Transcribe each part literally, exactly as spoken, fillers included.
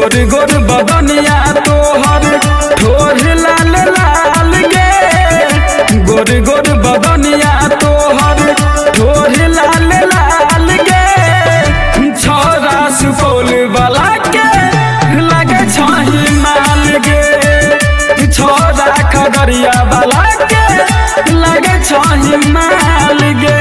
गोर गोर बदनिया तोहर ठोर लाल लाल गे, गोर गोर बदनिया तोहर ठोर लाल लाल गे। छोरा सुपौल वाला के लगे छही माल गे, छोरा खगड़िया वाला के लगे छही माल गे।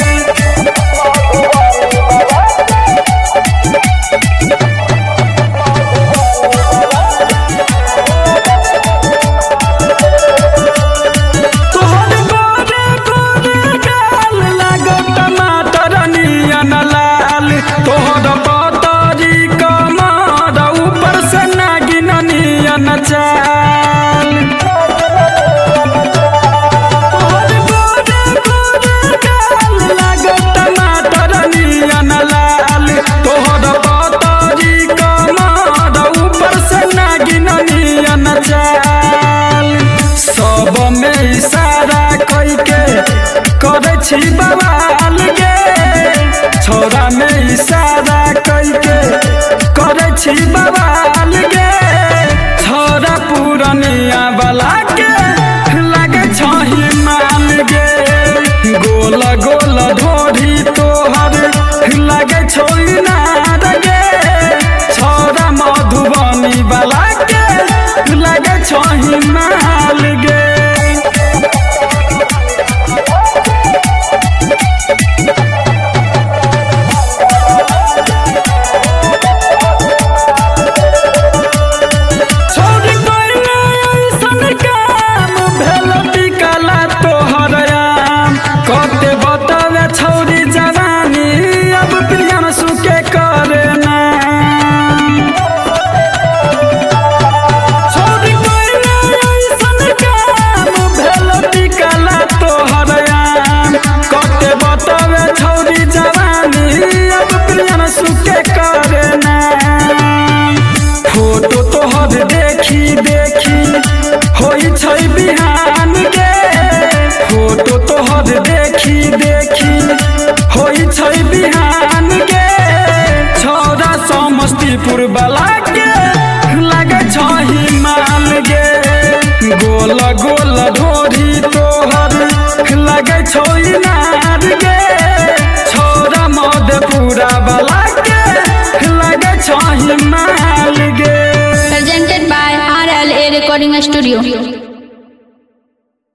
तोहर पतरी कमर ऊपर से नागिन नियन चाल, तोहर गोरे गोरे गाल लागो टमाटर नियन लाल। तोहर पतरी कमर ऊपर से नागिन नियन चाल। सब में इशारा कइके करे छी बवाल गे, छोरा में इशारा कइके करे छी बवाल गे। छोरा पुरनिया वाला के लगे छही माल गे, गोल गोल ढोरी तोहर लगे छोई नार गे। छोरा मधुबनी वाला के लगे छही माल गे। फोटो तोहर देखी देखी होई छै बिहान गे, फोटो तोहर देखी देखी होई छै बिहान गे। छोरा समस्तीपुर वाला के लगे छही माल गे, गोल गोल ढोरी तोहर लगे छोई नार गे। छोरा मधेपुरा वाला के लगे छही माल गे। Presented by R L A Recording Studio.